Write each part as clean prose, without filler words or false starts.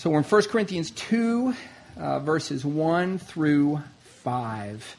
So we're in 1 Corinthians 2, verses 1 through 5.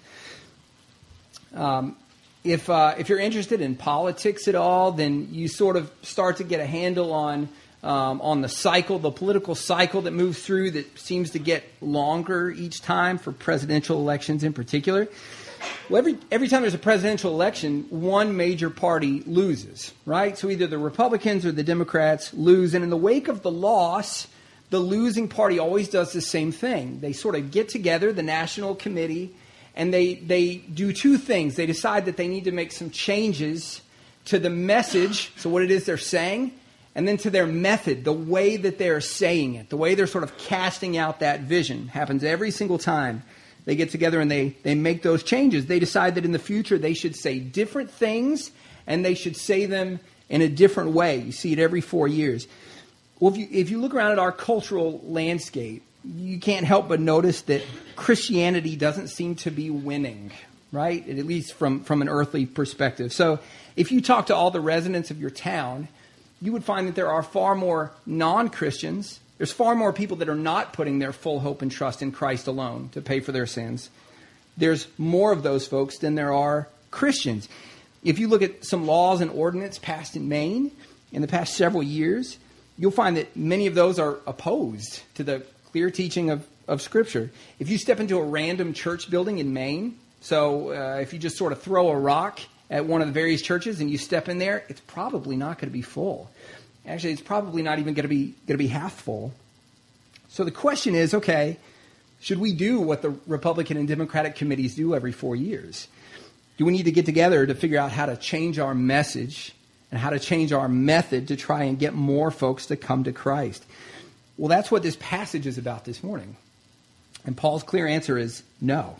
If you're interested in politics at all, then you sort of start to get a handle on the cycle, the political cycle that moves through that seems to get longer each time for presidential elections in particular. Well, every time there's a presidential election, one major party loses, right? So either the Republicans or the Democrats lose, and in the wake of the loss, the losing party always does the same thing. They sort of get together, the National Committee, and they do two things. They decide that they need to make some changes to the message, so what it is they're saying, and then to their method, the way that they're saying it, the way they're sort of casting out that vision. Happens every single time they get together and they make those changes. They decide that in the future they should say different things and they should say them in a different way. You see it every 4 years. Well, if you look around at our cultural landscape, you can't help but notice that Christianity doesn't seem to be winning, right? At least from an earthly perspective. So if you talk to all the residents of your town, you would find that there are far more non-Christians. There's far more people that are not putting their full hope and trust in Christ alone to pay for their sins. There's more of those folks than there are Christians. If you look at some laws and ordinance passed in Maine in the past several years, you'll find that many of those are opposed to the clear teaching of Scripture. If you step into a random church building in Maine, so if you just sort of throw a rock at one of the various churches and you step in there, it's probably not going to be full. Actually, it's probably not even going to be half full. So the question is, okay, should we do what the Republican and Democratic committees do every 4 years? Do we need to get together to figure out how to change our message and how to change our method to try and get more folks to come to Christ? Well, that's what this passage is about this morning. And Paul's clear answer is no.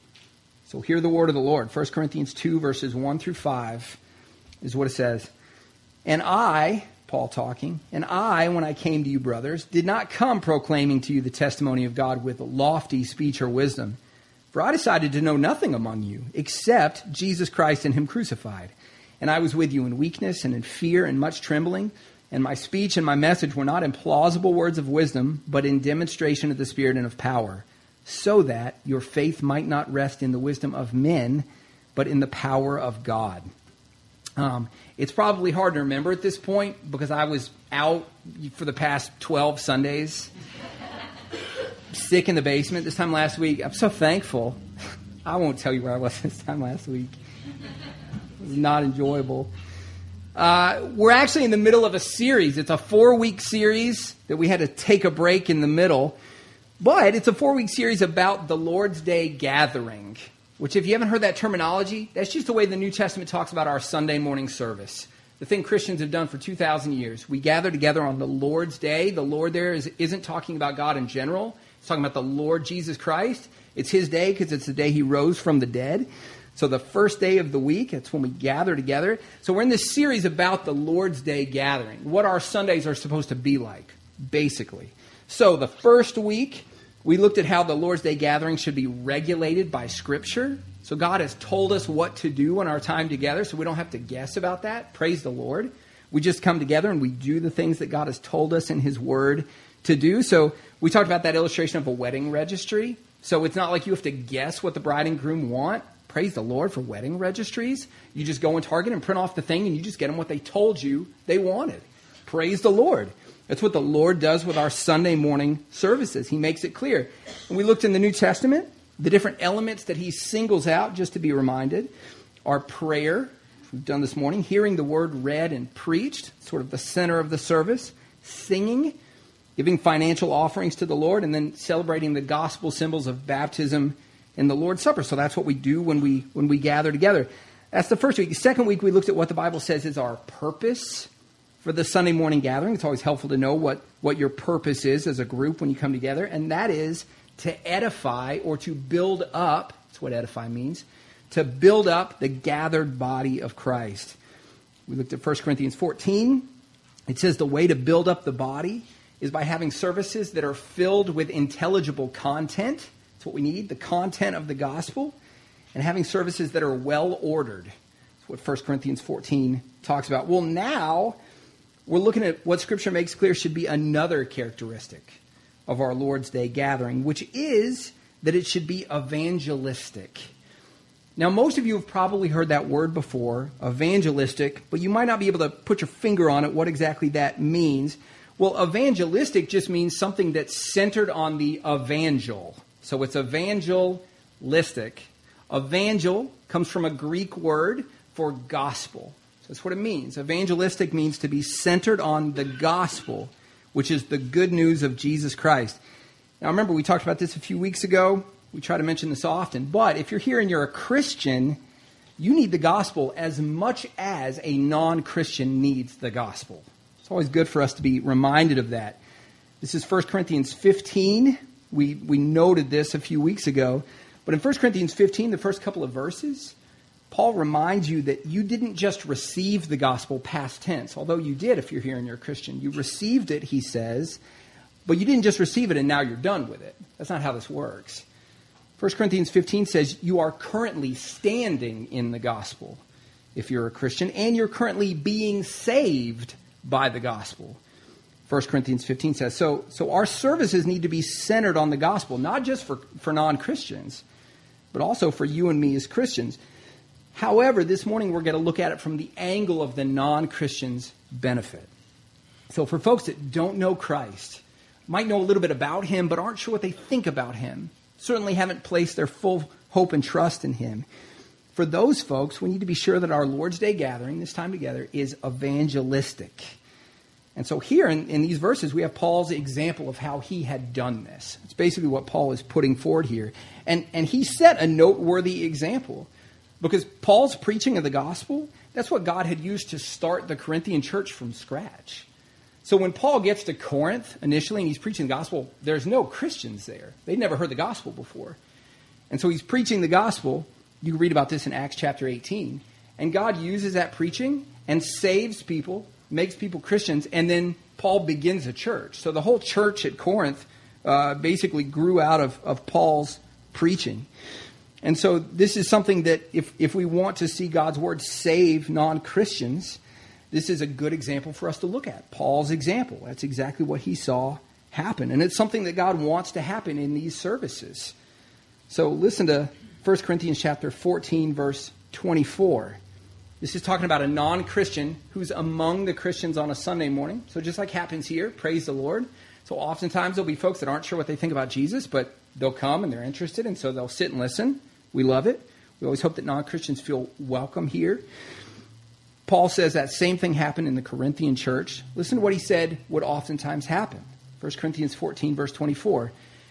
So hear the word of the Lord. 1 Corinthians 2, verses 1 through 5 is what it says. And I, Paul talking, and I, when I came to you, brothers, did not come proclaiming to you the testimony of God with lofty speech or wisdom. For I decided to know nothing among you except Jesus Christ and him crucified. And I was with you in weakness and in fear and much trembling. And my speech and my message were not in plausible words of wisdom, but in demonstration of the Spirit and of power, so that your faith might not rest in the wisdom of men, but in the power of God. It's probably hard to remember at this point because I was out for the past 12 Sundays, sick in the basement this time last week. I'm so thankful. I won't tell you where I was this time last week. It was not enjoyable. We're actually in the middle of a series. It's a 4-week series that we had to take a break in the middle. But it's a 4-week series about the Lord's Day gathering, which if you haven't heard that terminology, that's just the way the New Testament talks about our Sunday morning service. The thing Christians have done for 2,000 years. We gather together on the Lord's Day. The Lord there isn't talking about God in general. It's talking about the Lord Jesus Christ. It's his day because it's the day he rose from the dead. So the first day of the week, that's when we gather together. So we're in this series about the Lord's Day gathering, what our Sundays are supposed to be like, basically. So the first week, we looked at how the Lord's Day gathering should be regulated by Scripture. So God has told us what to do in our time together, so we don't have to guess about that. Praise the Lord. We just come together and we do the things that God has told us in his word to do. So we talked about that illustration of a wedding registry. So it's not like you have to guess what the bride and groom want. Praise the Lord for wedding registries. You just go in Target and print off the thing and you just get them what they told you they wanted. Praise the Lord. That's what the Lord does with our Sunday morning services. He makes it clear. And we looked in the New Testament, the different elements that he singles out, just to be reminded, are prayer, we've done this morning, hearing the word read and preached, sort of the center of the service, singing, giving financial offerings to the Lord, and then celebrating the gospel symbols of baptism and the Lord's Supper. So that's what we do when we gather together. That's the first week. The second week, we looked at what the Bible says is our purpose for the Sunday morning gathering. It's always helpful to know what your purpose is as a group when you come together, and that is to edify or to build up. That's what edify means. To build up the gathered body of Christ. We looked at 1 Corinthians 14. It says the way to build up the body is by having services that are filled with intelligible content. That's what we need, the content of the gospel. And having services that are well ordered. That's what 1 Corinthians 14 talks about. Well, now we're looking at what Scripture makes clear should be another characteristic of our Lord's Day gathering, which is that it should be evangelistic. Now, most of you have probably heard that word before, evangelistic, but you might not be able to put your finger on it, what exactly that means. Well, evangelistic just means something that's centered on the evangel. So it's evangelistic. Evangel comes from a Greek word for gospel. So that's what it means. Evangelistic means to be centered on the gospel, which is the good news of Jesus Christ. Now, remember, we talked about this a few weeks ago. We try to mention this often. But if you're here and you're a Christian, you need the gospel as much as a non-Christian needs the gospel. It's always good for us to be reminded of that. This is 1 Corinthians 15. We noted this a few weeks ago. But in 1 Corinthians 15, the first couple of verses, Paul reminds you that you didn't just receive the gospel past tense, although you did if you're here and you're a Christian. You received it, he says, but you didn't just receive it and now you're done with it. That's not how this works. 1 Corinthians 15 says you are currently standing in the gospel if you're a Christian, and you're currently being saved by the gospel. 1 Corinthians 15 says, so our services need to be centered on the gospel, not just for non-Christians, but also for you and me as Christians. However, this morning we're going to look at it from the angle of the non-Christian's benefit. So for folks that don't know Christ, might know a little bit about him, but aren't sure what they think about him, certainly haven't placed their full hope and trust in him. For those folks, we need to be sure that our Lord's Day gathering, this time together, is evangelistic. And so here in these verses, we have Paul's example of how he had done this. It's basically what Paul is putting forward here. And he set a noteworthy example. Because Paul's preaching of the gospel, that's what God had used to start the Corinthian church from scratch. So when Paul gets to Corinth initially and he's preaching the gospel, there's no Christians there. They'd never heard the gospel before. And so he's preaching the gospel. You can read about this in Acts chapter 18. And God uses that preaching and saves people, makes people Christians, and then Paul begins a church. So the whole church at Corinth basically grew out of Paul's preaching. And so this is something that if we want to see God's word save non-Christians, this is a good example for us to look at. Paul's example. That's exactly what he saw happen. And it's something that God wants to happen in these services. So listen to 1 Corinthians chapter 14, verse 24. This is talking about a non-Christian who's among the Christians on a Sunday morning. So just like happens here, praise the Lord. So oftentimes there'll be folks that aren't sure what they think about Jesus, but they'll come and they're interested, and so they'll sit and listen. We love it. We always hope that non-Christians feel welcome here. Paul says that same thing happened in the Corinthian church. Listen to what he said would oftentimes happen. 1 Corinthians 14, verse 24.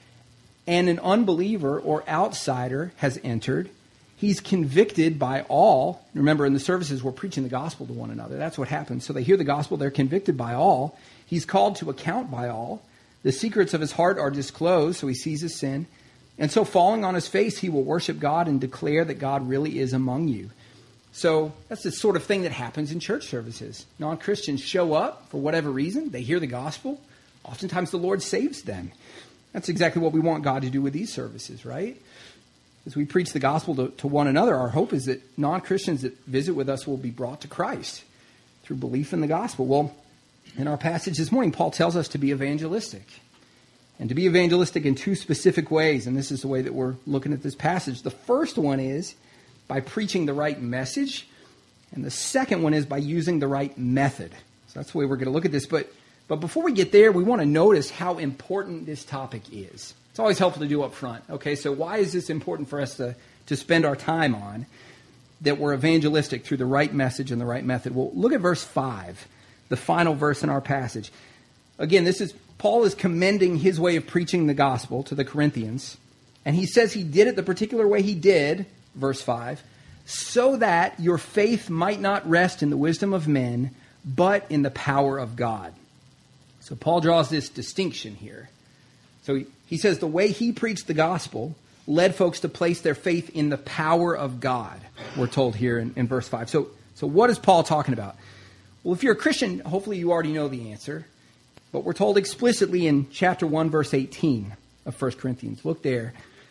And an unbeliever or outsider has entered. He's convicted by all. Remember, in the services, we're preaching the gospel to one another. That's what happens. So they hear the gospel. They're convicted by all. He's called to account by all. The secrets of his heart are disclosed, so he sees his sin. And so falling on his face, he will worship God and declare that God really is among you. So that's the sort of thing that happens in church services. Non-Christians show up for whatever reason. They hear the gospel. Oftentimes the Lord saves them. That's exactly what we want God to do with these services, right? As we preach the gospel to one another, our hope is that non-Christians that visit with us will be brought to Christ through belief in the gospel. Well, in our passage this morning, Paul tells us to be evangelistic. And to be evangelistic in two specific ways. And this is the way that we're looking at this passage. The first one is by preaching the right message. And the second one is by using the right method. So that's the way we're going to look at this. But before we get there, we want to notice how important this topic is. It's always helpful to do up front. Okay, so why is this important for us to spend our time on? That we're evangelistic through the right message and the right method. Well, look at verse 5, the final verse in our passage. Again, Paul is commending his way of preaching the gospel to the Corinthians. And he says he did it the particular way he did, verse 5, so that your faith might not rest in the wisdom of men, but in the power of God. So Paul draws this distinction here. So he says the way he preached the gospel led folks to place their faith in the power of God, we're told here in verse 5. So what is Paul talking about? Well, if you're a Christian, hopefully you already know the answer. But we're told explicitly in chapter 1, verse 18 of 1 Corinthians. Look there.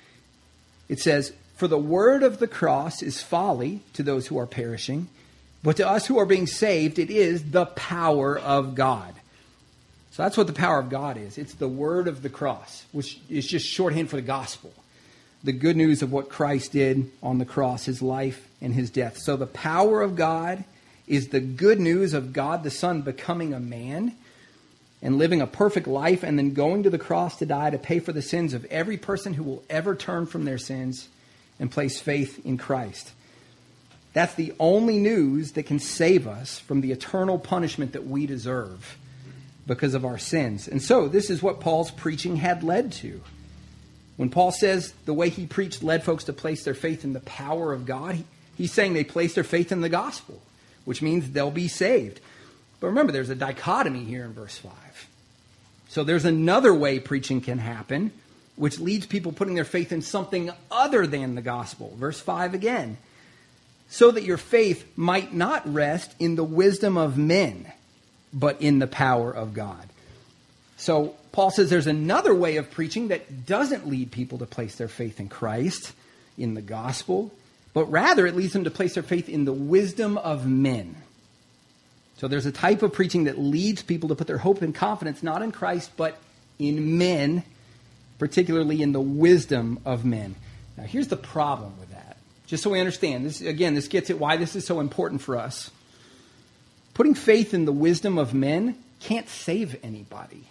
It says, "For the word of the cross is folly to those who are perishing, but to us who are being saved, it is the power of God." So that's what the power of God is. It's the word of the cross, which is just shorthand for the gospel. The good news of what Christ did on the cross, his life and his death. So the power of God is the good news of God the Son becoming a man and living a perfect life and then going to the cross to die to pay for the sins of every person who will ever turn from their sins and place faith in Christ. That's the only news that can save us from the eternal punishment that we deserve because of our sins. And so this is what Paul's preaching had led to. When Paul says the way he preached led folks to place their faith in the power of God, he's saying they place their faith in the gospel, which means they'll be saved. But remember, there's a dichotomy here in verse 5. So there's another way preaching can happen, which leads people putting their faith in something other than the gospel. Verse 5 again. So that your faith might not rest in the wisdom of men, but in the power of God. So Paul says there's another way of preaching that doesn't lead people to place their faith in Christ, in the gospel, but rather it leads them to place their faith in the wisdom of men. So there's a type of preaching that leads people to put their hope and confidence not in Christ, but in men, particularly in the wisdom of men. Now here's the problem with that. Just so we understand, this gets at why this is so important for us. Putting faith in the wisdom of men can't save anybody.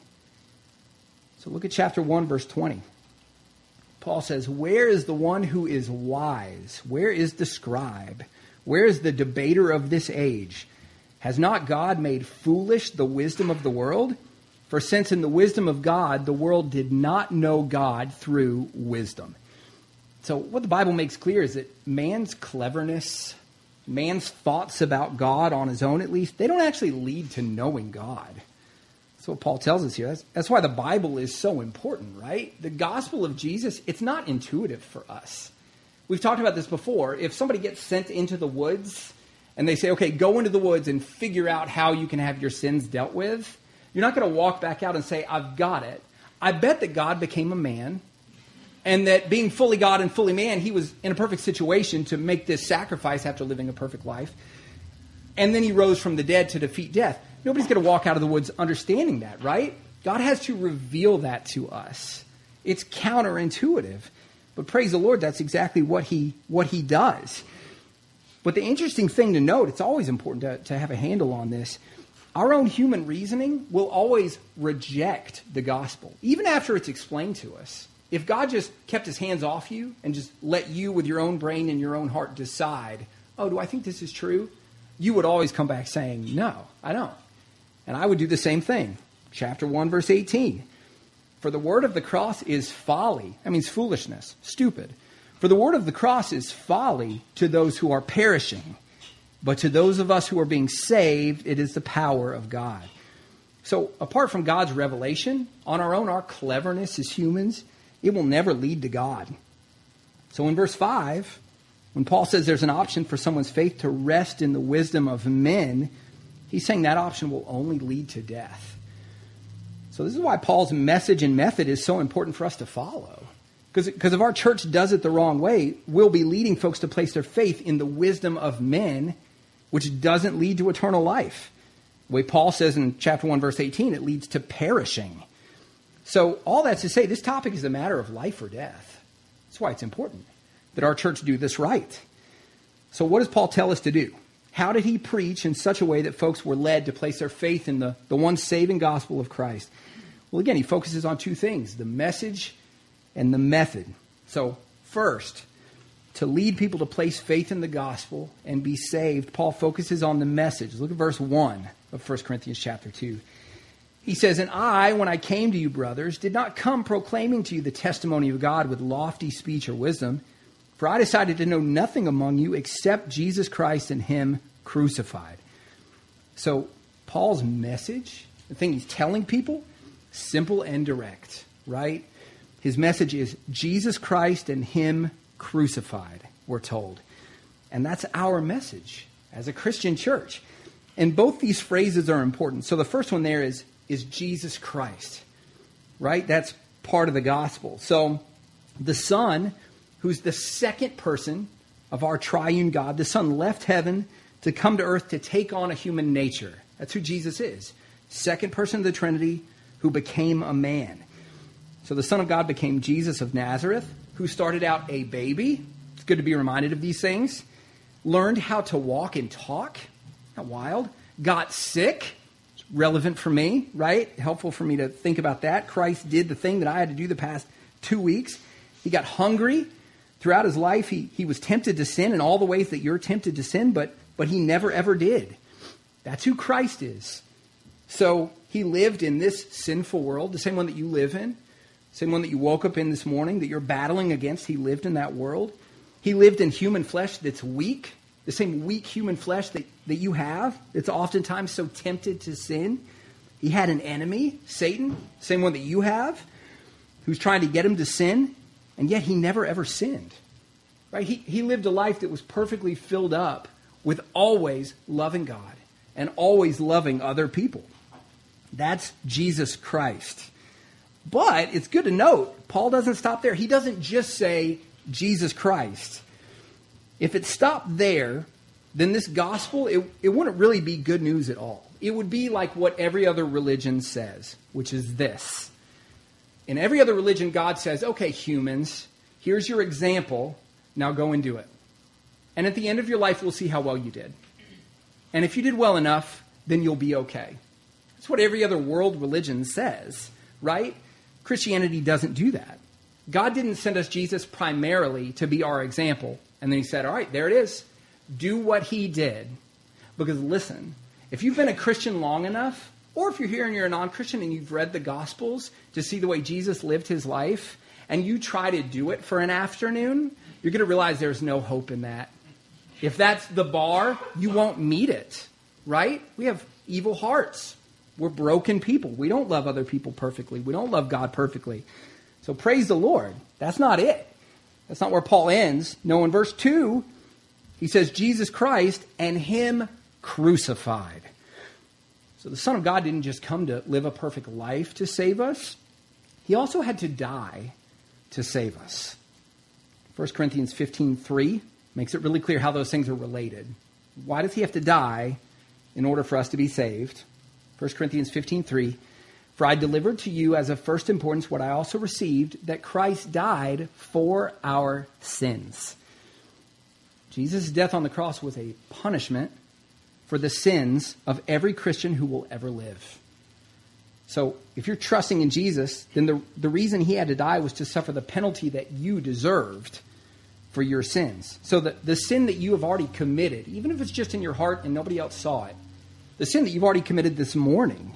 So look at chapter 1, verse 20. Paul says, where is the one who is wise? Where is the scribe? Where is the debater of this age? Has not God made foolish the wisdom of the world? For since in the wisdom of God, the world did not know God through wisdom. So what the Bible makes clear is that man's cleverness, man's thoughts about God on his own at least, they don't actually lead to knowing God. That's what Paul tells us here. That's why the Bible is so important, right? The gospel of Jesus, it's not intuitive for us. We've talked about this before. If somebody gets sent into the woods and they say, okay, go into the woods and figure out how you can have your sins dealt with, you're not going to walk back out and say, I've got it. I bet that God became a man, and that being fully God and fully man, he was in a perfect situation to make this sacrifice after living a perfect life. And then he rose from the dead to defeat death. Nobody's going to walk out of the woods understanding that, right? God has to reveal that to us. It's counterintuitive. But praise the Lord, that's exactly what he does. But the interesting thing to note, it's always important to have a handle on this. Our own human reasoning will always reject the gospel, even after it's explained to us. If God just kept his hands off you and just let you with your own brain and your own heart decide, oh, do I think this is true? You would always come back saying, no, I don't. And I would do the same thing. Chapter 1, verse 18. For the word of the cross is folly. That means foolishness, stupid. For the word of the cross is folly to those who are perishing. But to those of us who are being saved, it is the power of God. So apart from God's revelation, on our own, our cleverness as humans, it will never lead to God. So in verse 5, when Paul says there's an option for someone's faith to rest in the wisdom of men, he's saying that option will only lead to death. So this is why Paul's message and method is so important for us to follow. Because if our church does it the wrong way, we'll be leading folks to place their faith in the wisdom of men, which doesn't lead to eternal life. The way Paul says in chapter 1, verse 18, it leads to perishing. So all that's to say, this topic is a matter of life or death. That's why it's important that our church do this right. So what does Paul tell us to do? How did he preach in such a way that folks were led to place their faith in the one saving gospel of Christ? Well, again, he focuses on two things, the message and the method. So first, to lead people to place faith in the gospel and be saved, Paul focuses on the message. Look at verse 1 of 1 Corinthians chapter 2. He says, and I, when I came to you, brothers, did not come proclaiming to you the testimony of God with lofty speech or wisdom, for I decided to know nothing among you except Jesus Christ and him crucified. So Paul's message, the thing he's telling people, simple and direct, right? His message is Jesus Christ and him crucified, we're told. And that's our message as a Christian church. And both these phrases are important. So the first one there is Jesus Christ, right? That's part of the gospel. So the Son, who's the second person of our triune God, the Son left heaven to come to earth to take on a human nature. That's who Jesus is. Second person of the Trinity, who became a man. So the Son of God became Jesus of Nazareth, who started out a baby. It's good to be reminded of these things. Learned how to walk and talk. Not wild. Got sick. It's relevant for me, right? Helpful for me to think about that. Christ did the thing that I had to do the past 2 weeks. He got hungry. Throughout his life, he was tempted to sin in all the ways that you're tempted to sin, but he never, ever did. That's who Christ is. So he lived in this sinful world, the same one that you live in, same one that you woke up in this morning, that you're battling against. He lived in that world. He lived in human flesh that's weak, the same weak human flesh that you have, that's oftentimes so tempted to sin. He had an enemy, Satan, same one that you have, who's trying to get him to sin, and yet he never ever sinned. Right? He lived a life that was perfectly filled up with always loving God and always loving other people. That's Jesus Christ. But it's good to note, Paul doesn't stop there. He doesn't just say Jesus Christ. If it stopped there, then this gospel, it wouldn't really be good news at all. It would be like what every other religion says, which is this. In every other religion, God says, okay, humans, here's your example. Now go and do it. And at the end of your life, we'll see how well you did. And if you did well enough, then you'll be okay. That's what every other world religion says, right? Christianity doesn't do that. God didn't send us Jesus primarily to be our example. And then he said, all right, there it is. Do what he did. Because listen, if you've been a Christian long enough, or if you're here and you're a non-Christian and you've read the Gospels to see the way Jesus lived his life, and you try to do it for an afternoon, you're going to realize there's no hope in that. If that's the bar, you won't meet it, right? We have evil hearts. We're broken people. We don't love other people perfectly. We don't love God perfectly. So praise the Lord. That's not it. That's not where Paul ends. No, in verse 2, he says, Jesus Christ and him crucified. So the Son of God didn't just come to live a perfect life to save us. He also had to die to save us. 1 Corinthians 15:3 makes it really clear how those things are related. Why does he have to die in order for us to be saved? 1 Corinthians 15:3, for I delivered to you as of first importance what I also received, that Christ died for our sins. Jesus' death on the cross was a punishment for the sins of every Christian who will ever live. So if you're trusting in Jesus, then the reason he had to die was to suffer the penalty that you deserved for your sins. So the sin that you have already committed, even if it's just in your heart and nobody else saw it, the sin that you've already committed this morning,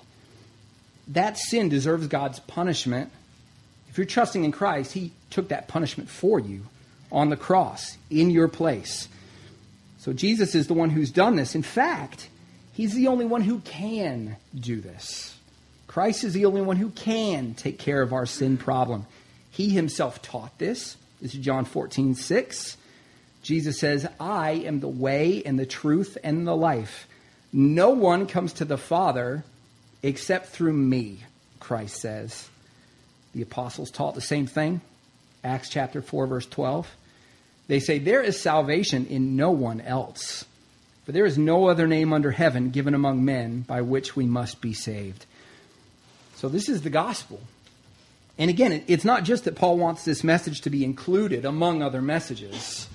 that sin deserves God's punishment. If you're trusting in Christ, he took that punishment for you on the cross in your place. So Jesus is the one who's done this. In fact, he's the only one who can do this. Christ is the only one who can take care of our sin problem. He himself taught this. This is John 14:6. Jesus says, I am the way and the truth and the life. No one comes to the Father except through me, Christ says. The apostles taught the same thing. Acts chapter 4, verse 12. They say, there is salvation in no one else. For there is no other name under heaven given among men by which we must be saved. So this is the gospel. And again, it's not just that Paul wants this message to be included among other messages.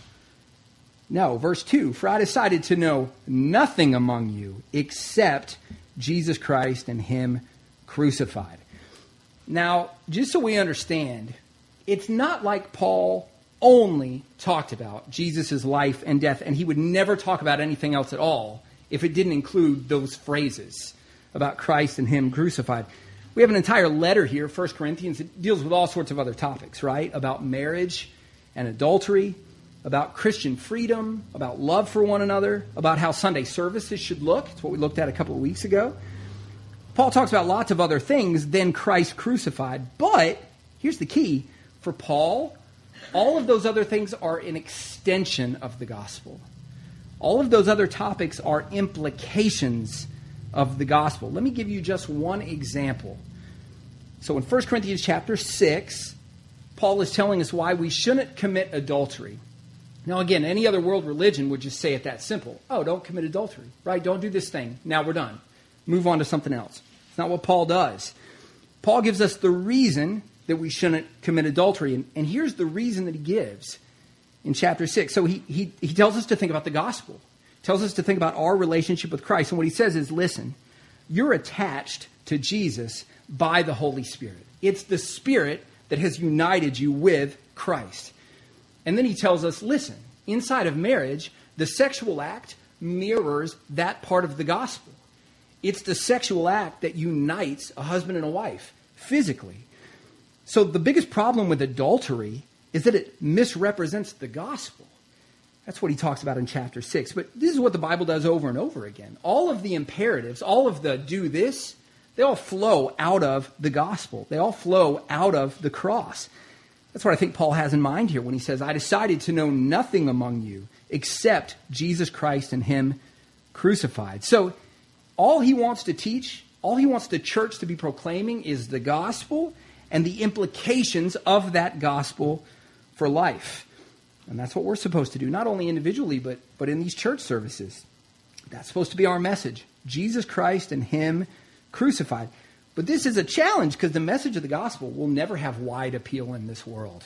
No, verse 2, for I decided to know nothing among you except Jesus Christ and him crucified. Now, just so we understand, it's not like Paul only talked about Jesus' life and death, and he would never talk about anything else at all if it didn't include those phrases about Christ and him crucified. We have an entire letter here, 1 Corinthians. It deals with all sorts of other topics, right? About marriage and adultery, about Christian freedom, about love for one another, about how Sunday services should look. It's what we looked at a couple of weeks ago. Paul talks about lots of other things than Christ crucified. But here's the key. For Paul, all of those other things are an extension of the gospel. All of those other topics are implications of the gospel. Let me give you just one example. So in 1 Corinthians chapter 6, Paul is telling us why we shouldn't commit adultery. Now again, any other world religion would just say it that simple. Oh, don't commit adultery, right? Don't do this thing. Now we're done. Move on to something else. It's not what Paul does. Paul gives us the reason that we shouldn't commit adultery. And here's the reason that he gives in chapter 6. So he tells us to think about the gospel. Tells us to think about our relationship with Christ. And what he says is, listen, you're attached to Jesus by the Holy Spirit. It's the Spirit that has united you with Christ. And then he tells us, listen, inside of marriage, the sexual act mirrors that part of the gospel. It's the sexual act that unites a husband and a wife physically. So the biggest problem with adultery is that it misrepresents the gospel. That's what he talks about in chapter 6. But this is what the Bible does over and over again. All of the imperatives, all of the do this, they all flow out of the gospel. They all flow out of the cross. That's what I think Paul has in mind here when he says, I decided to know nothing among you except Jesus Christ and him crucified. So all he wants to teach, all he wants the church to be proclaiming is the gospel and the implications of that gospel for life. And that's what we're supposed to do, not only individually, but in these church services. That's supposed to be our message. Jesus Christ and him crucified. But this is a challenge because the message of the gospel will never have wide appeal in this world.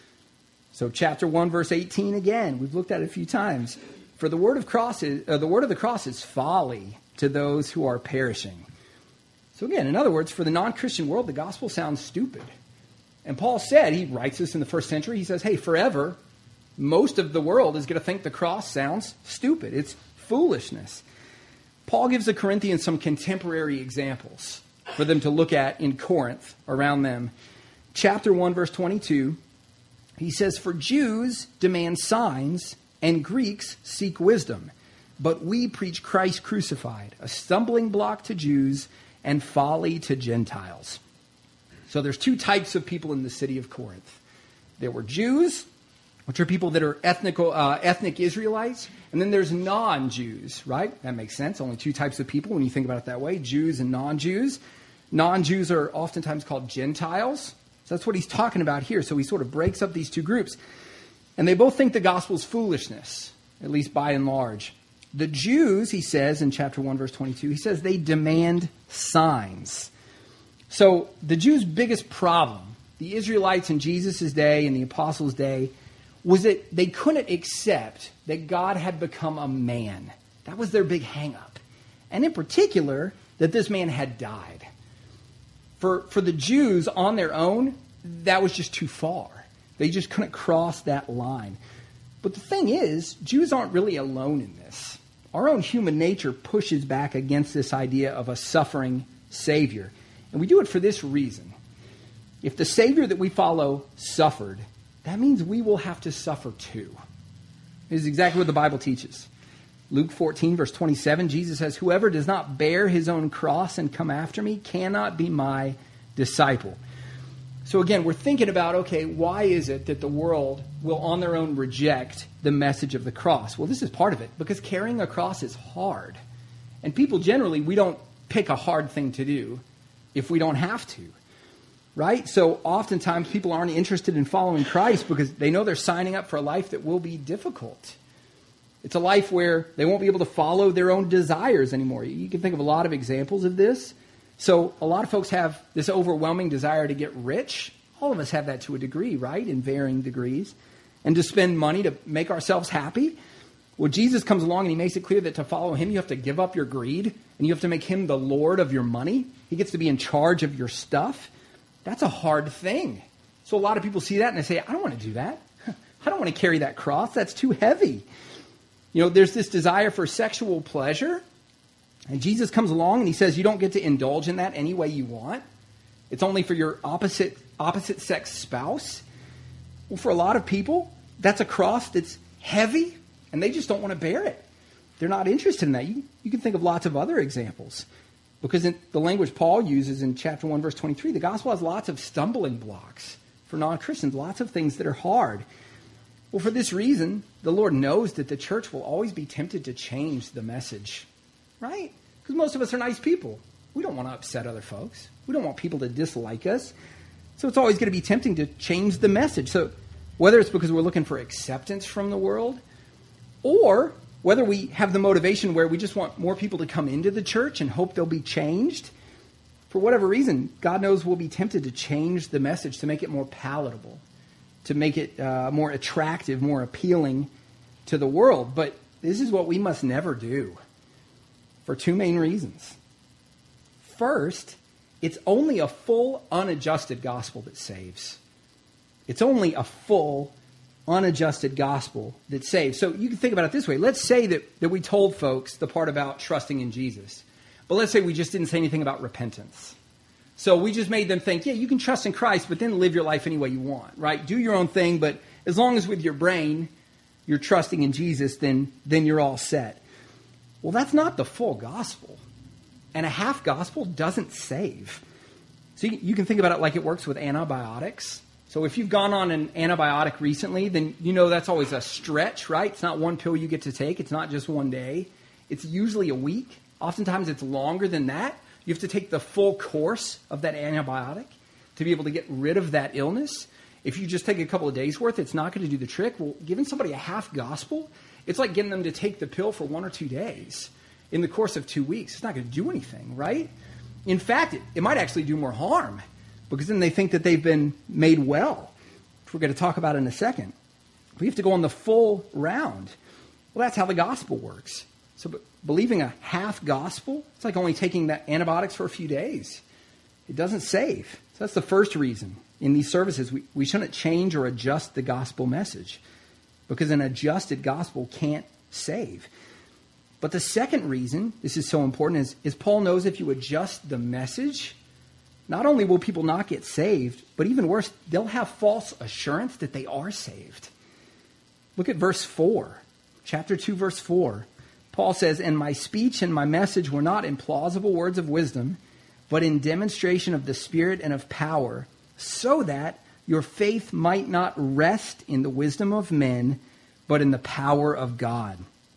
So chapter 1, verse 18 again, we've looked at it a few times. For the word of the cross is folly to those who are perishing. So again, in other words, for the non-Christian world, the gospel sounds stupid. And Paul said, he writes this in the first century, he says, hey, forever, most of the world is going to think the cross sounds stupid. It's foolishness. Paul gives the Corinthians some contemporary examples for them to look at in Corinth around them. Chapter 1, verse 22, he says, for Jews demand signs and Greeks seek wisdom, but we preach Christ crucified, a stumbling block to Jews and folly to Gentiles. So there's two types of people in the city of Corinth. There were Jews, which are people that are ethnic Israelites, and then there's non-Jews, right? That makes sense. Only two types of people when you think about it that way, Jews and non-Jews. Non-Jews are oftentimes called Gentiles. So that's what he's talking about here. So he sort of breaks up these two groups. And they both think the gospel is foolishness, at least by and large. The Jews, he says in chapter 1, verse 22, he says they demand signs. So the Jews' biggest problem, the Israelites in Jesus' day and the apostles' day, was that they couldn't accept that God had become a man. That was their big hang-up. And in particular, that this man had died. For the Jews on their own, that was just too far. They just couldn't cross that line. But the thing is, Jews aren't really alone in this. Our own human nature pushes back against this idea of a suffering Savior. And we do it for this reason. If the Savior that we follow suffered, that means we will have to suffer too. This is exactly what the Bible teaches. Luke 14, verse 27, Jesus says, whoever does not bear his own cross and come after me cannot be my disciple. So again, we're thinking about, okay, why is it that the world will on their own reject the message of the cross? Well, this is part of it, because carrying a cross is hard. And people generally, we don't pick a hard thing to do if we don't have to, right? So oftentimes people aren't interested in following Christ because they know they're signing up for a life that will be difficult. It's a life where they won't be able to follow their own desires anymore. You can think of a lot of examples of this. So a lot of folks have this overwhelming desire to get rich. All of us have that to a degree, right? In varying degrees. And to spend money to make ourselves happy. Well, Jesus comes along and he makes it clear that to follow him, you have to give up your greed and you have to make him the Lord of your money. He gets to be in charge of your stuff. That's a hard thing. So a lot of people see that and they say, I don't want to do that. I don't want to carry that cross. That's too heavy. You know, there's this desire for sexual pleasure. And Jesus comes along and he says, you don't get to indulge in that any way you want. It's only for your opposite sex spouse. Well, for a lot of people, that's a cross that's heavy and they just don't want to bear it. They're not interested in that. You can think of lots of other examples. Because in the language Paul uses in chapter 1, verse 23, the gospel has lots of stumbling blocks for non-Christians, lots of things that are hard. Well, for this reason, the Lord knows that the church will always be tempted to change the message, right? Because most of us are nice people. We don't want to upset other folks. We don't want people to dislike us. So it's always going to be tempting to change the message. So whether it's because we're looking for acceptance from the world, or whether we have the motivation where we just want more people to come into the church and hope they'll be changed, for whatever reason, God knows we'll be tempted to change the message to make it more palatable, to make it more attractive, more appealing to the world. But this is what we must never do for two main reasons. First, it's only a full, unadjusted gospel that saves. It's only a full, unadjusted gospel that saves. So you can think about it this way. Let's say that we told folks the part about trusting in Jesus. But let's say we just didn't say anything about repentance. So we just made them think, yeah, you can trust in Christ, but then live your life any way you want, right? Do your own thing, but as long as with your brain you're trusting in Jesus, then you're all set. Well, that's not the full gospel. And a half gospel doesn't save. So you can think about it like it works with antibiotics. So if you've gone on an antibiotic recently, then you know that's always a stretch, right? It's not one pill you get to take. It's not just one day. It's usually a week. Oftentimes it's longer than that. You have to take the full course of that antibiotic to be able to get rid of that illness. If you just take a couple of days worth, it's not going to do the trick. Well, giving somebody a half gospel, it's like getting them to take the pill for 1 or 2 days in the course of 2 weeks. It's not going to do anything, right? In fact, it might actually do more harm because then they think that they've been made well, which we're going to talk about in a second. We have to go on the full round. Well, that's how the gospel works. So believing a half gospel, it's like only taking the antibiotics for a few days. It doesn't save. So that's the first reason. In these services, we shouldn't change or adjust the gospel message because an adjusted gospel can't save. But the second reason this is so important is Paul knows if you adjust the message, not only will people not get saved, but even worse, they'll have false assurance that they are saved. Look at verse 4, chapter 2, verse 4. Paul says, "And my speech and my message were not in plausible words of wisdom, but in demonstration of the Spirit and of power, so that your faith might not rest in the wisdom of men, but in the power of God."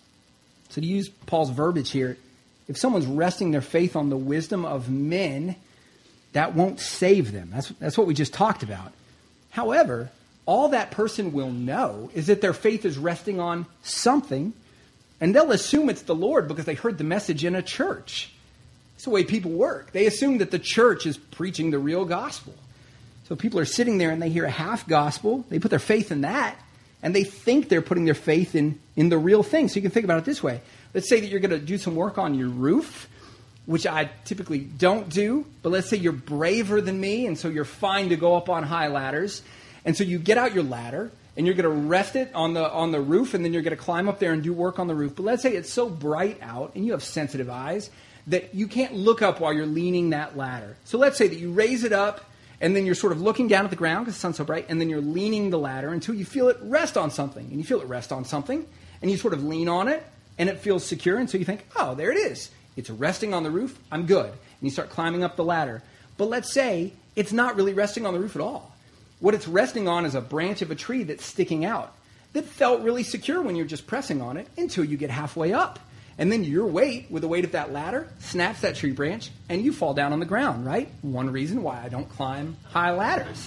So to use Paul's verbiage here, if someone's resting their faith on the wisdom of men, that won't save them. That's what we just talked about. However, all that person will know is that their faith is resting on something, and they'll assume it's the Lord because they heard the message in a church. It's the way people work. They assume that the church is preaching the real gospel. So people are sitting there and they hear a half gospel. They put their faith in that, and they think they're putting their faith in the real thing. So you can think about it this way. Let's say that you're going to do some work on your roof, which I typically don't do. But let's say you're braver than me, and so you're fine to go up on high ladders. And so you get out your ladder, and you're going to rest it on the roof, and then you're going to climb up there and do work on the roof. But let's say it's so bright out, and you have sensitive eyes, that you can't look up while you're leaning that ladder. So let's say that you raise it up, and then you're sort of looking down at the ground because the sun's so bright, and then you're leaning the ladder until you feel it rest on something. And you feel it rest on something, and you sort of lean on it, and it feels secure, and so you think, oh, there it is. It's resting on the roof. I'm good. And you start climbing up the ladder. But let's say it's not really resting on the roof at all. What it's resting on is a branch of a tree that's sticking out that felt really secure when you're just pressing on it until you get halfway up. And then your weight, with the weight of that ladder, snaps that tree branch, and you fall down on the ground, right? One reason why I don't climb high ladders.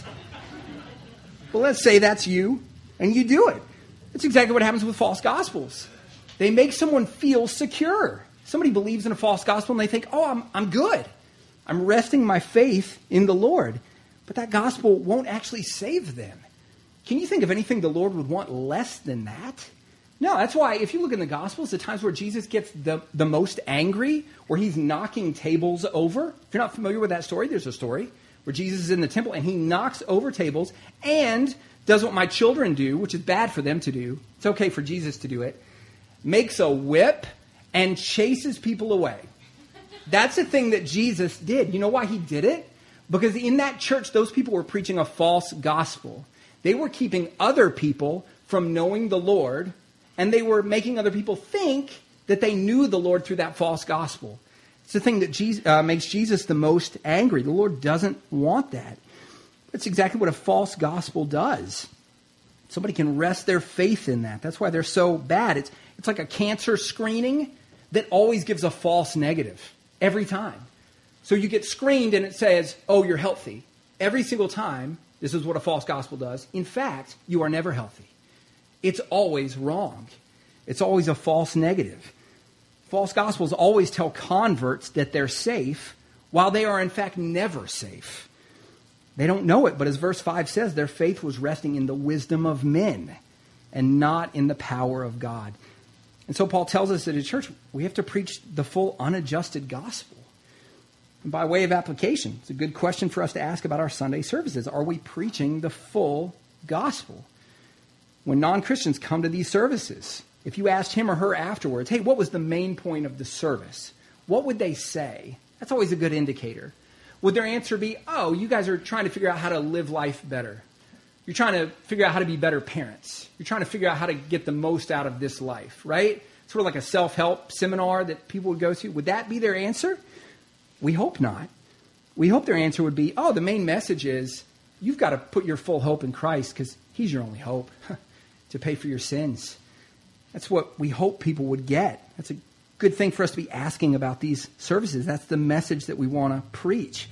Well, let's say that's you, and you do it. That's exactly what happens with false gospels. They make someone feel secure. Somebody believes in a false gospel, and they think, oh, I'm good. I'm resting my faith in the Lord. But that gospel won't actually save them. Can you think of anything the Lord would want less than that? No, that's why if you look in the Gospels, the times where Jesus gets the most angry, where he's knocking tables over. If you're not familiar with that story, there's a story where Jesus is in the temple and he knocks over tables and does what my children do, which is bad for them to do. It's okay for Jesus to do it. Makes a whip and chases people away. That's the thing that Jesus did. You know why he did it? Because in that church, those people were preaching a false gospel. They were keeping other people from knowing the Lord, and they were making other people think that they knew the Lord through that false gospel. It's the thing that makes Jesus the most angry. The Lord doesn't want that. That's exactly what a false gospel does. Somebody can rest their faith in that. That's why they're so bad. It's like a cancer screening that always gives a false negative every time. So you get screened and it says, oh, you're healthy. Every single time, this is what a false gospel does. In fact, you are never healthy. It's always wrong. It's always a false negative. False gospels always tell converts that they're safe while they are in fact never safe. They don't know it, but as verse 5 says, their faith was resting in the wisdom of men and not in the power of God. And so Paul tells us that at church, we have to preach the full unadjusted gospel. And by way of application, it's a good question for us to ask about our Sunday services. Are we preaching the full gospel? When non-Christians come to these services, if you asked him or her afterwards, hey, what was the main point of the service? What would they say? That's always a good indicator. Would their answer be, oh, you guys are trying to figure out how to live life better. You're trying to figure out how to be better parents. You're trying to figure out how to get the most out of this life, right? Sort of like a self-help seminar that people would go to. Would that be their answer? We hope not. We hope their answer would be, oh, the main message is you've got to put your full hope in Christ because he's your only hope to pay for your sins. That's what we hope people would get. That's a good thing for us to be asking about these services. That's the message that we want to preach.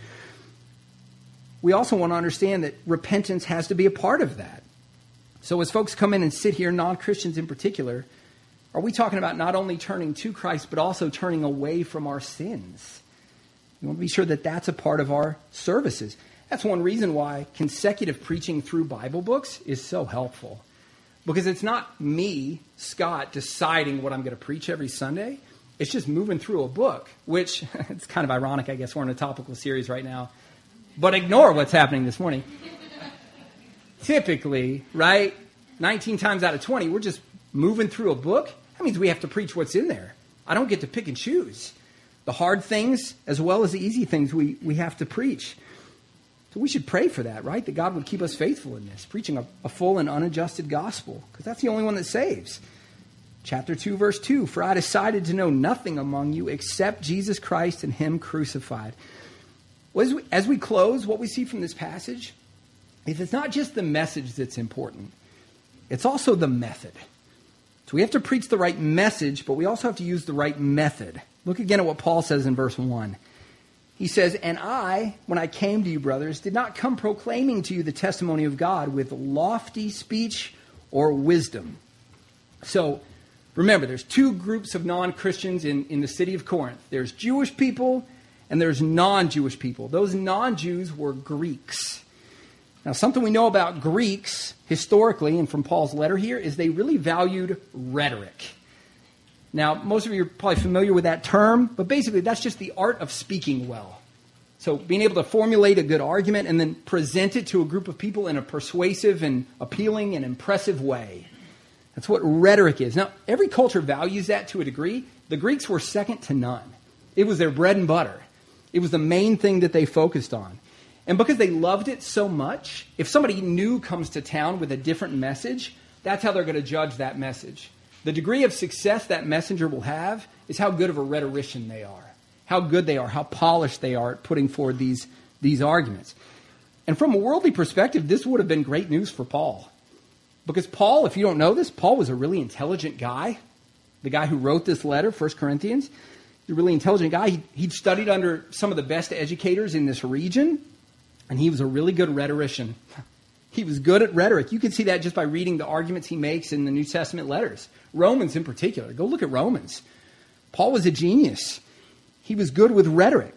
We also want to understand that repentance has to be a part of that. So as folks come in and sit here, non-Christians in particular, are we talking about not only turning to Christ, but also turning away from our sins? We want to be sure that that's a part of our services. That's one reason why consecutive preaching through Bible books is so helpful. Because it's not me, Scott, deciding what I'm going to preach every Sunday. It's just moving through a book, which it's kind of ironic, I guess. We're in a topical series right now. But ignore what's happening this morning. Typically, right, 19 times out of 20, we're just moving through a book. That means we have to preach what's in there. I don't get to pick and choose. The hard things as well as the easy things we have to preach. So we should pray for that, right? That God would keep us faithful in this, preaching a full and unadjusted gospel, because that's the only one that saves. Chapter 2, verse 2, for I decided to know nothing among you except Jesus Christ and him crucified. Well, as we close, what we see from this passage is it's not just the message that's important. It's also the method. So we have to preach the right message, but we also have to use the right method. Look again at what Paul says in verse 1. He says, and I, when I came to you, brothers, did not come proclaiming to you the testimony of God with lofty speech or wisdom. So remember, there's two groups of non-Christians in the city of Corinth. There's Jewish people and there's non-Jewish people. Those non-Jews were Greeks. Now, something we know about Greeks historically and from Paul's letter here is they really valued rhetoric. Now, most of you are probably familiar with that term, but basically that's just the art of speaking well. So being able to formulate a good argument and then present it to a group of people in a persuasive and appealing and impressive way. That's what rhetoric is. Now, every culture values that to a degree. The Greeks were second to none. It was their bread and butter. It was the main thing that they focused on. And because they loved it so much, if somebody new comes to town with a different message, that's how they're going to judge that message. The degree of success that messenger will have is how good of a rhetorician they are, how good they are, how polished they are at putting forward these arguments. And from a worldly perspective, this would have been great news for Paul. Because Paul, if you don't know this, Paul was a really intelligent guy. The guy who wrote this letter, 1 Corinthians, a really intelligent guy. He'd studied under some of the best educators in this region, and he was a really good rhetorician. He was good at rhetoric. You can see that just by reading the arguments he makes in the New Testament letters. Romans in particular. Go look at Romans. Paul was a genius. He was good with rhetoric.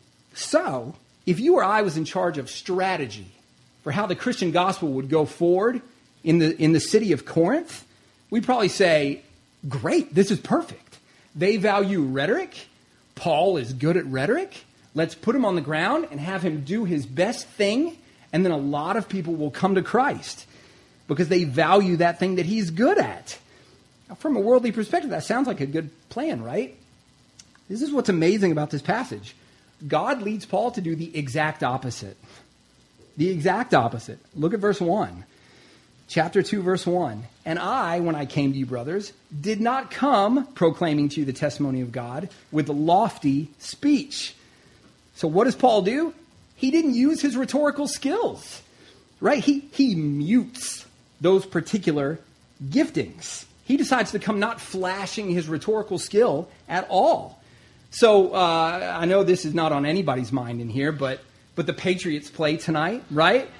So, if you or I was in charge of strategy for how the Christian gospel would go forward in the city of Corinth, we'd probably say, great, this is perfect. They value rhetoric. Paul is good at rhetoric. Let's put him on the ground and have him do his best thing, and then a lot of people will come to Christ because they value that thing that he's good at. Now, from a worldly perspective, that sounds like a good plan, right? This is what's amazing about this passage. God leads Paul to do the exact opposite. The exact opposite. Look at verse 1. Chapter 2, verse 1. And I, when I came to you, brothers, did not come proclaiming to you the testimony of God with lofty speech. So what does Paul do? He didn't use his rhetorical skills, right? He mutes those particular giftings. He decides to come not flashing his rhetorical skill at all. So I know this is not on anybody's mind in here, but the Patriots play tonight, right?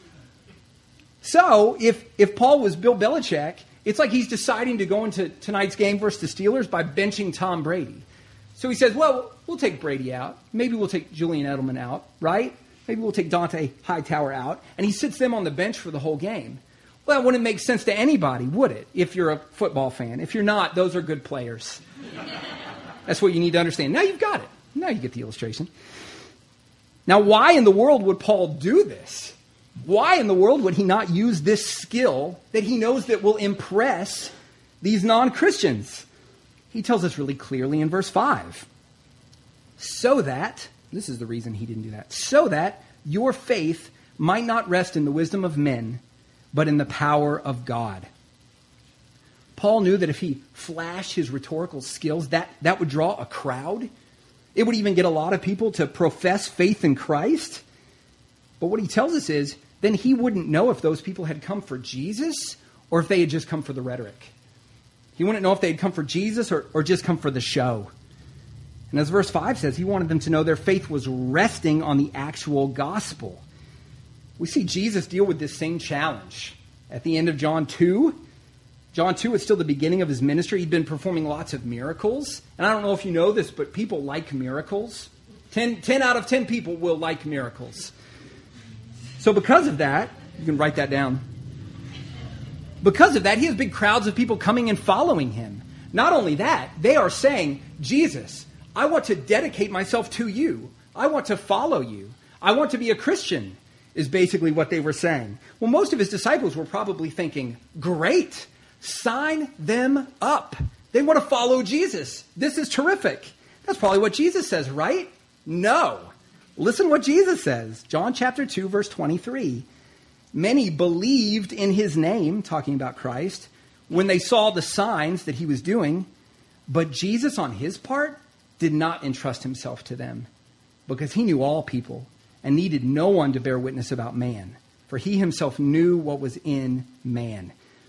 So if Paul was Bill Belichick, it's like he's deciding to go into tonight's game versus the Steelers by benching Tom Brady. So he says, well, we'll take Brady out. Maybe we'll take Julian Edelman out, right? Maybe we'll take Dante Hightower out. And he sits them on the bench for the whole game. Well, that wouldn't make sense to anybody, would it, if you're a football fan? If you're not, those are good players. That's what you need to understand. Now you've got it. Now you get the illustration. Now, why in the world would Paul do this? Why in the world would he not use this skill that he knows that will impress these non-Christians? He tells us really clearly in verse 5. So that, this is the reason he didn't do that, so that your faith might not rest in the wisdom of men, but in the power of God. Paul knew that if he flashed his rhetorical skills, that would draw a crowd. It would even get a lot of people to profess faith in Christ. But what he tells us is, then he wouldn't know if those people had come for Jesus or if they had just come for the rhetoric. He wouldn't know if they had come for Jesus or just come for the show. And as verse 5 says, he wanted them to know their faith was resting on the actual gospel. We see Jesus deal with this same challenge at the end of John 2. John 2 is still the beginning of his ministry. He'd been performing lots of miracles. And I don't know if you know this, but people like miracles. 10 out of 10 people will like miracles. So because of that, you can write that down. Because of that, he has big crowds of people coming and following him. Not only that, they are saying, Jesus, I want to dedicate myself to you. I want to follow you. I want to be a Christian, is basically what they were saying. Well, most of his disciples were probably thinking, great, sign them up. They want to follow Jesus. This is terrific. That's probably what Jesus says, right? No. Listen what Jesus says. John chapter 2, verse 23. Many believed in his name, talking about Christ, when they saw the signs that he was doing. But Jesus, on his part, did not entrust himself to them, because he knew all people and needed no one to bear witness about man, for he himself knew what was in man.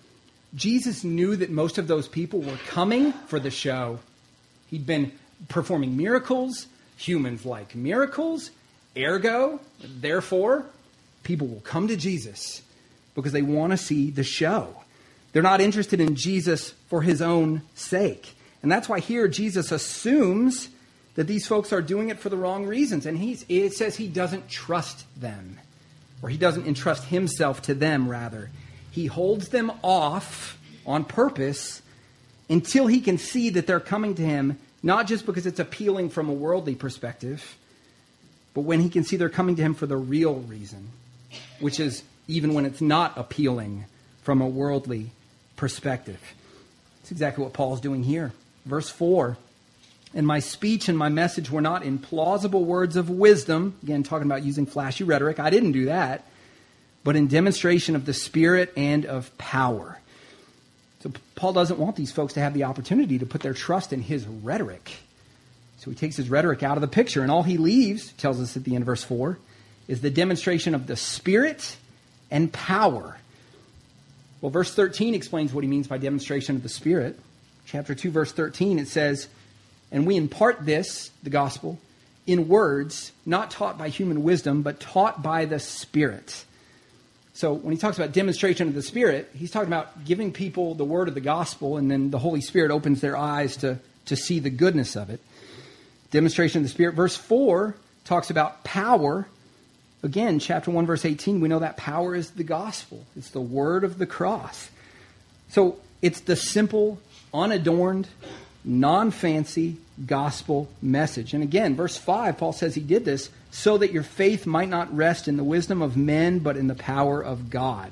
Jesus knew that most of those people were coming for the show. He'd been performing miracles. Humans like miracles. Ergo, therefore, people will come to Jesus because they want to see the show. They're not interested in Jesus for his own sake. And that's why here Jesus assumes that these folks are doing it for the wrong reasons. And it says he doesn't trust them, or he doesn't entrust himself to them, rather. He holds them off on purpose until he can see that they're coming to him, not just because it's appealing from a worldly perspective, but when he can see they're coming to him for the real reason, which is even when it's not appealing from a worldly perspective. That's exactly what Paul's doing here. Verse 4, and my speech and my message were not in plausible words of wisdom, again talking about using flashy rhetoric, I didn't do that, but in demonstration of the Spirit and of power. So Paul doesn't want these folks to have the opportunity to put their trust in his rhetoric. So he takes his rhetoric out of the picture, and all he leaves, tells us at the end of verse 4, is the demonstration of the Spirit and power. Well, verse 13 explains what he means by demonstration of the Spirit. Chapter 2, verse 13, it says, and we impart this, the gospel, in words not taught by human wisdom, but taught by the Spirit. So when he talks about demonstration of the Spirit, he's talking about giving people the word of the gospel, and then the Holy Spirit opens their eyes to see the goodness of it. Demonstration of the Spirit. Verse 4 talks about power. Again, chapter 1, verse 18, we know that power is the gospel. It's the word of the cross. So it's the simple, unadorned, non-fancy gospel message. And again, verse 5, Paul says he did this so that your faith might not rest in the wisdom of men, but in the power of God.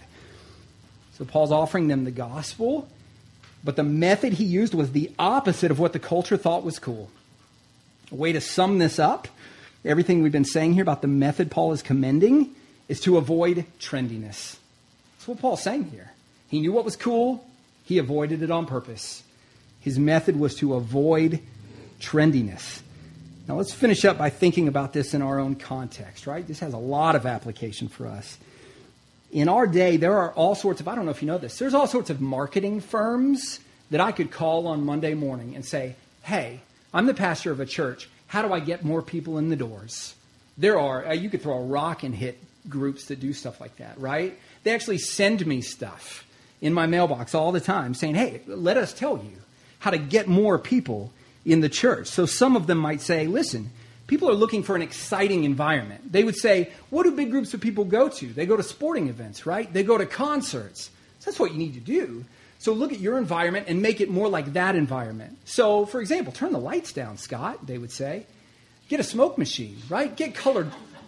So Paul's offering them the gospel, but the method he used was the opposite of what the culture thought was cool. A way to sum this up, everything we've been saying here about the method Paul is commending, is to avoid trendiness. That's what Paul's saying here. He knew what was cool. He avoided it on purpose. His method was to avoid trendiness. Now let's finish up by thinking about this in our own context, right? This has a lot of application for us. In our day, there are all sorts of, I don't know if you know this, there's all sorts of marketing firms that I could call on Monday morning and say, hey, I'm the pastor of a church. How do I get more people in the doors? There are, you could throw a rock and hit groups that do stuff like that, right? They actually send me stuff in my mailbox all the time saying, hey, let us tell you how to get more people in the church. So some of them might say, listen, people are looking for an exciting environment. They would say, what do big groups of people go to? They go to sporting events, right? They go to concerts. So that's what you need to do. So look at your environment and make it more like that environment. So, for example, turn the lights down, Scott, they would say. Get a smoke machine, right? Get colored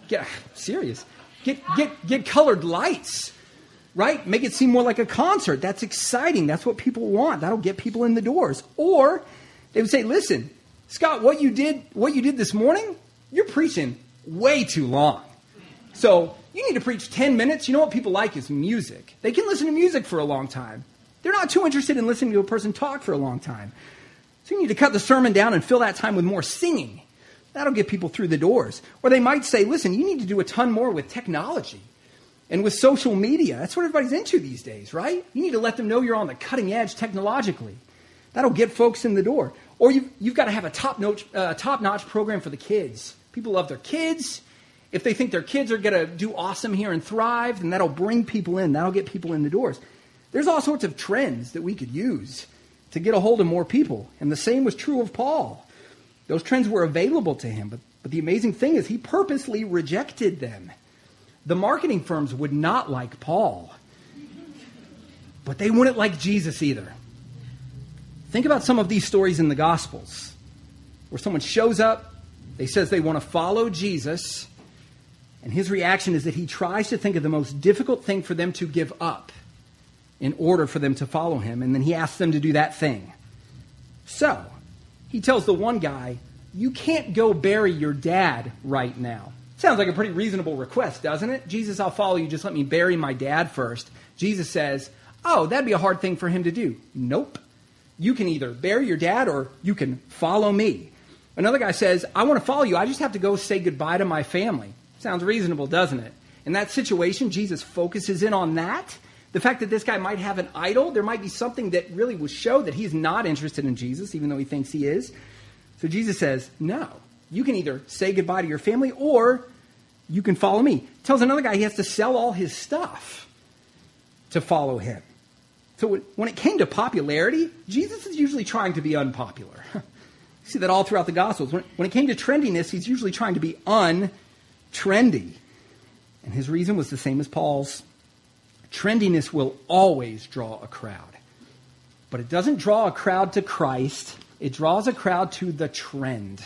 colored lights, right? Make it seem more like a concert. That's exciting. That's what people want. That'll get people in the doors. Or they would say, listen, Scott, what you did this morning, you're preaching way too long. So you need to preach 10 minutes. You know what people like is music. They can listen to music for a long time. They're not too interested in listening to a person talk for a long time. So you need to cut the sermon down and fill that time with more singing. That'll get people through the doors. Or they might say, listen, you need to do a ton more with technology and with social media. That's what everybody's into these days, right? You need to let them know you're on the cutting edge technologically. That'll get folks in the door. Or you've got to have a top-notch program for the kids. People love their kids. If they think their kids are going to do awesome here and thrive, then that'll bring people in. That'll get people in the doors. There's all sorts of trends that we could use to get a hold of more people. And the same was true of Paul. Those trends were available to him. But the amazing thing is he purposely rejected them. The marketing firms would not like Paul. But they wouldn't like Jesus either. Think about some of these stories in the Gospels where someone shows up, they says they want to follow Jesus, and his reaction is that he tries to think of the most difficult thing for them to give up in order for them to follow him, and then he asks them to do that thing. So, he tells the one guy, you can't go bury your dad right now. Sounds like a pretty reasonable request, doesn't it? Jesus, I'll follow you, just let me bury my dad first. Jesus says, oh, that'd be a hard thing for him to do. Nope. You can either bury your dad or you can follow me. Another guy says, I want to follow you, I just have to go say goodbye to my family. Sounds reasonable, doesn't it? In that situation, Jesus focuses in on that. The fact that this guy might have an idol, there might be something that really will show that he's not interested in Jesus, even though he thinks he is. So Jesus says, no, you can either say goodbye to your family or you can follow me. Tells another guy he has to sell all his stuff to follow him. So when it came to popularity, Jesus is usually trying to be unpopular. You see that all throughout the Gospels. When it came to trendiness, he's usually trying to be untrendy. And his reason was the same as Paul's. Trendiness will always draw a crowd. But it doesn't draw a crowd to Christ. It draws a crowd to the trend.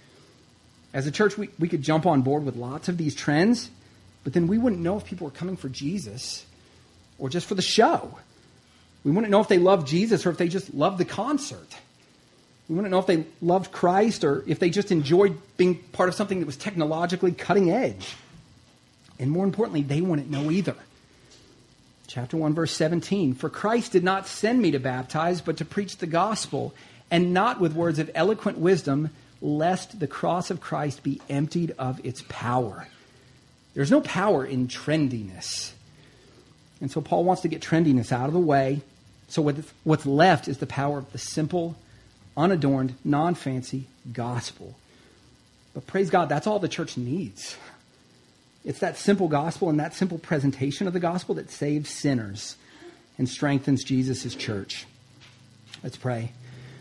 As a church, we could jump on board with lots of these trends, but then we wouldn't know if people were coming for Jesus or just for the show. We wouldn't know if they loved Jesus or if they just loved the concert. We wouldn't know if they loved Christ or if they just enjoyed being part of something that was technologically cutting edge. And more importantly, they wouldn't know either. Chapter 1, verse 17, for Christ did not send me to baptize, but to preach the gospel, and not with words of eloquent wisdom, lest the cross of Christ be emptied of its power. There's no power in trendiness. And so Paul wants to get trendiness out of the way. So what's left is the power of the simple, unadorned, non-fancy gospel. But praise God, that's all the church needs. It's that simple gospel and that simple presentation of the gospel that saves sinners and strengthens Jesus' church. Let's pray.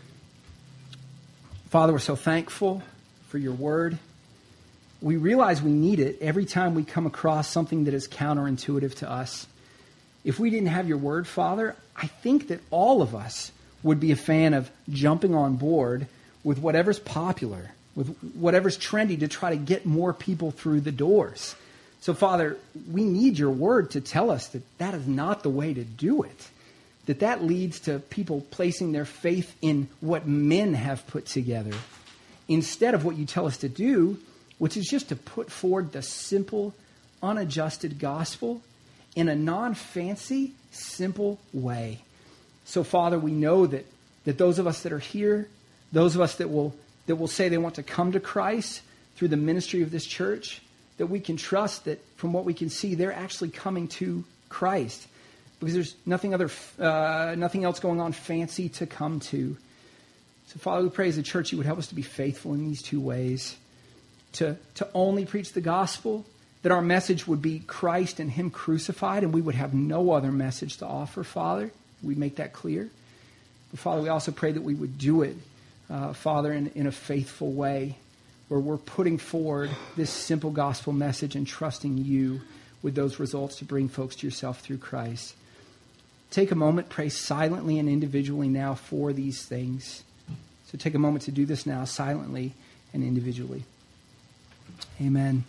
Father, we're so thankful for your word. We realize we need it every time we come across something that is counterintuitive to us. If we didn't have your word, Father, I think that all of us would be a fan of jumping on board with whatever's popular, with whatever's trendy to try to get more people through the doors. So, Father, we need your word to tell us that that is not the way to do it, that leads to people placing their faith in what men have put together instead of what you tell us to do, which is just to put forward the simple, unadjusted gospel in a non-fancy, simple way. So, Father, we know that those of us that are here, those of us that will say they want to come to Christ through the ministry of this church, that we can trust that from what we can see, they're actually coming to Christ. Because there's nothing else going on fancy to come to. So, Father, we pray as a church you would help us to be faithful in these two ways. To only preach the gospel, that our message would be Christ and him crucified, and we would have no other message to offer, Father. We'd make that clear. But, Father, we also pray that we would do it Father, in a faithful way, where we're putting forward this simple gospel message and trusting you with those results to bring folks to yourself through Christ. Take a moment, pray silently and individually now for these things. So take a moment to do this now silently and individually. Amen.